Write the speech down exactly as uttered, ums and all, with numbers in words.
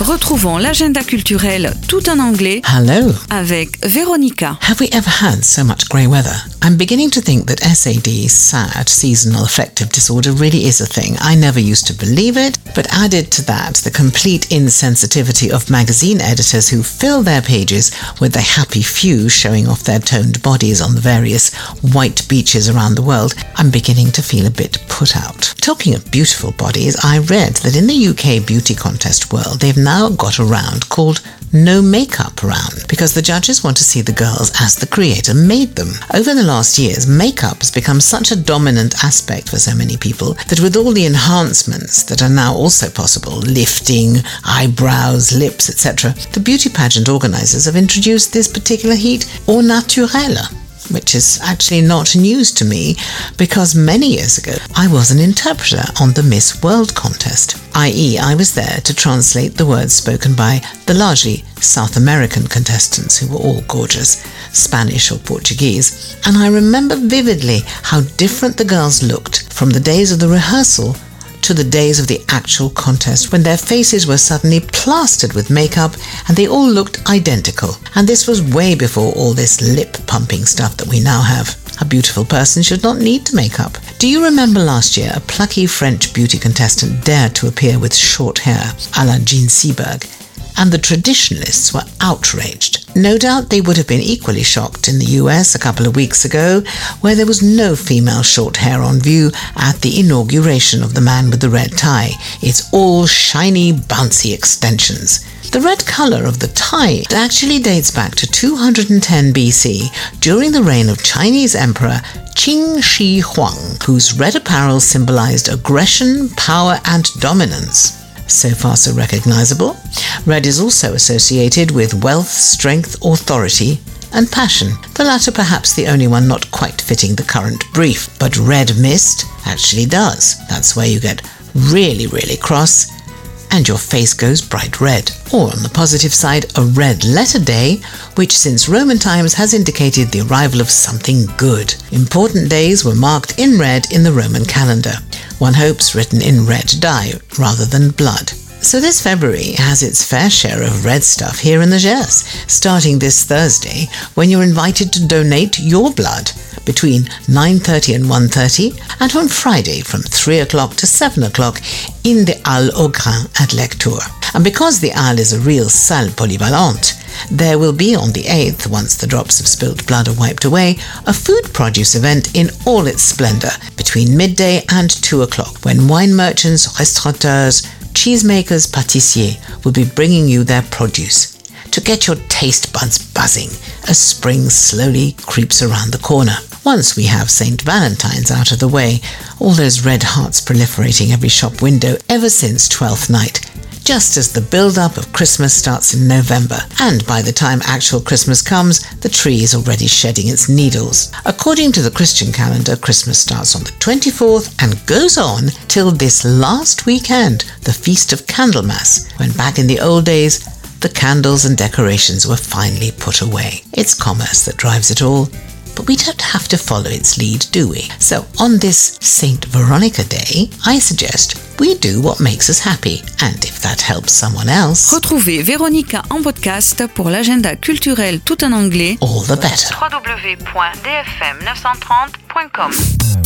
Retrouvons l'agenda culturel tout en anglais. Hello. Avec Véronica. Have we ever had so much grey weather? I'm beginning to think that S A D, sad seasonal affective disorder, really is a thing. I never used to believe it, but added to that the complete insensitivity of magazine editors who fill their pages with the happy few showing off their toned bodies on the various white beaches around the world, I'm beginning to feel a bit put out. Talking of beautiful bodies, I read that in the U K beauty contest world, they've now got a round called No Makeup Round, because the judges want to see the girls as the creator made them. Over the last years, makeup has become such a dominant aspect for so many people that with all the enhancements that are now also possible, lifting, eyebrows, lips, et cetera, the beauty pageant organisers have introduced this particular heat au naturel, which is actually not news to me because many years ago I was an interpreter on the Miss World contest, that is I was there to translate the words spoken by the largely South American contestants who were all gorgeous, Spanish or Portuguese, and I remember vividly how different the girls looked from the days of the rehearsal to the days of the actual contest, when their faces were suddenly plastered with makeup and they all looked identical. And this was way before all this lip-pumping stuff that we now have. A beautiful person should not need to make up. Do you remember last year a plucky French beauty contestant dared to appear with short hair, a la Jean Seberg, and the traditionalists were outraged? No doubt they would have been equally shocked in the U S a couple of weeks ago, where there was no female short hair on view at the inauguration of the man with the red tie. It's all shiny, bouncy extensions. The red colour of the tie actually dates back to two hundred ten B C, during the reign of Chinese Emperor Qin Shi Huang, whose red apparel symbolised aggression, power and dominance. So far so recognisable. Red is also associated with wealth, strength, authority and passion, the latter perhaps the only one not quite fitting the current brief. But red mist actually does. That's where you get really, really cross and your face goes bright red. Or on the positive side, a red letter day, which since Roman times has indicated the arrival of something good. Important days were marked in red in the Roman calendar. One hopes written in red dye rather than blood. So this February has its fair share of red stuff here in the Gers, starting this Thursday when you're invited to donate your blood between nine thirty and one thirty, and on Friday from three o'clock to seven o'clock in the Halles au Grain at Lectoure. And because the Halles is a real salle polyvalente, there will be on the eighth, once the drops of spilt blood are wiped away, a food produce event in all its splendour between midday and two o'clock, when wine merchants, restaurateurs, cheesemakers, pâtissiers will be bringing you their produce to get your taste buds buzzing as spring slowly creeps around the corner. Once we have Saint Valentine's out of the way, all those red hearts proliferating every shop window ever since Twelfth Night, just as the build-up of Christmas starts in November, and by the time actual Christmas comes, the tree is already shedding its needles. According to the Christian calendar, Christmas starts on the twenty-fourth and goes on till this last weekend, the Feast of Candlemas, when back in the old days, the candles and decorations were finally put away. It's commerce that drives it all, but we don't have to follow its lead, do we? So on this Saint Veronica Day, I suggest we do what makes us happy, and if that helps someone else... Retrouvez Véronica en podcast pour l'agenda culturel tout en anglais. All the better. w w w point d f m neuf cent trente point com